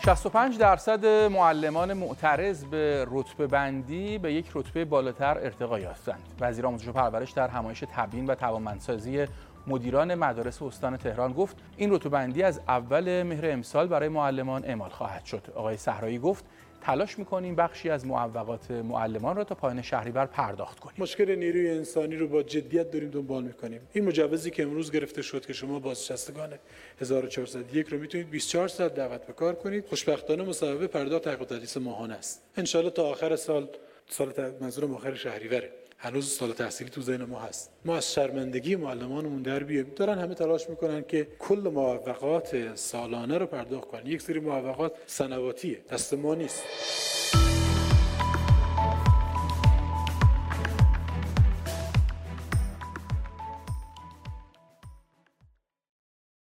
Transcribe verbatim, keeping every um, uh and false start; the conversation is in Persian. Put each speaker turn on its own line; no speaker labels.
شصت و پنج درصد معلمان معترض به رتبه بندی به یک رتبه بالاتر ارتقا یافتند. وزیر آموزش و پرورش در همایش تبیین و توانمندسازی مدیران مدارس استان تهران گفت این رتبه بندی از اول مهر امسال برای معلمان اعمال خواهد شد. آقای صحرایی گفت تلاش می‌کنیم بخشی از معوقات معلمان را تا پایان شهریور پرداخت کنیم.
مشکل نیروی انسانی رو با جدیت داریم دنبال می‌کنیم. این مجوزی که امروز گرفته شد که شما بازنشستگان هزار و چهارصد و یک رو میتونید بیست و چهار ساعت دعوت به کار کنید، خوشبختانه مصوبه پرداخت حقوق تدریس ماهانه است. ان شاءالله تا آخر سال سال منظورم آخر شهریوره. هنوز سال تحصیلی تو ذهن ما هست. ما از شرمندگی معلمانمون در بیایم. دارن همه تلاش میکنن که کل موفقات سالانه رو پرداخت کنن. یک سری موفقات سنواتیه، دست ما نیست.